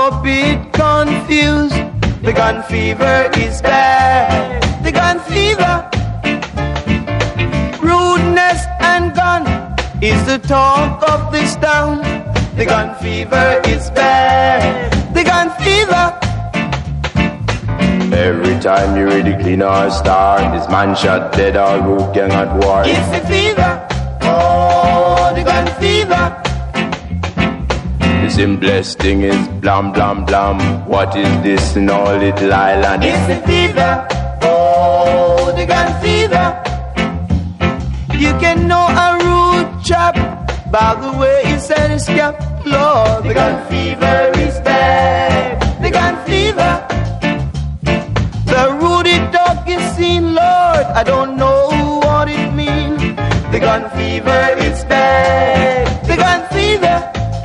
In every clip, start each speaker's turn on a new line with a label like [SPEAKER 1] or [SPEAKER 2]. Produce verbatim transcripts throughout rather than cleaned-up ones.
[SPEAKER 1] a bit confused. The gun fever is bad. The gun fever. Rudeness and gun is the talk of this town. The gun fever is bad. The gun fever.
[SPEAKER 2] Every time you read the clean or star, this man shot dead or root gang at war.
[SPEAKER 1] It's the fever. Oh, the gun fever.
[SPEAKER 2] The simplest thing is blam blam blam. What is this in all little island?
[SPEAKER 1] It's the fever. Oh, the gun fever. You can know a rude chap by the way he said his cap. Lord, the gun fever is bad. The gun fever. The ruddy dog is seen, Lord. I don't know what it means. The gun fever is bad. The gun fever.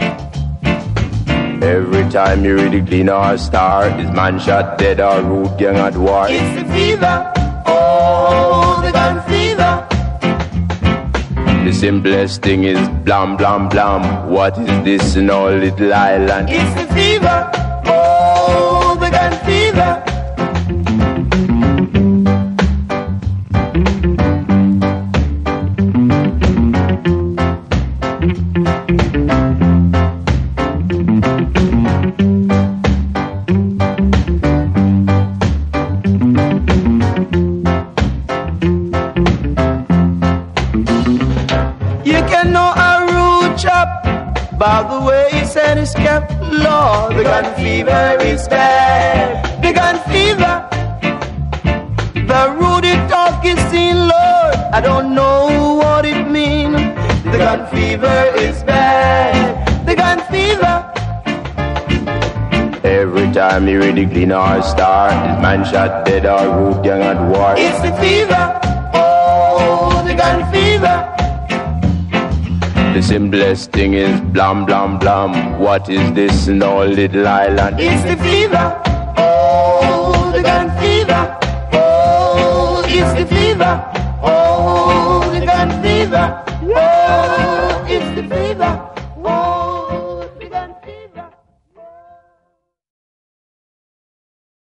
[SPEAKER 2] Every time you read the clean or star, this man shot dead or root gang at war.
[SPEAKER 1] It's the fever. Oh, the gun fever.
[SPEAKER 2] The simplest thing is blam blam blam. What is this in all little island?
[SPEAKER 1] It's the fever. Oh, the gun fever. By the way he said his cap, Lord, the gun fever is bad. The gun fever. The ruddy talk is seen, Lord. I don't know what it means. The gun fever is bad. The gun fever.
[SPEAKER 2] Every time you read the clean or star, this man shot dead or root gang at war.
[SPEAKER 1] It's the fever. Oh, the gun fever.
[SPEAKER 2] The simplest thing is blam blam blam. What is this in all little island?
[SPEAKER 1] It's the fever. Oh, the gun fever. Oh, it's the fever. Oh, the gun fever. Oh.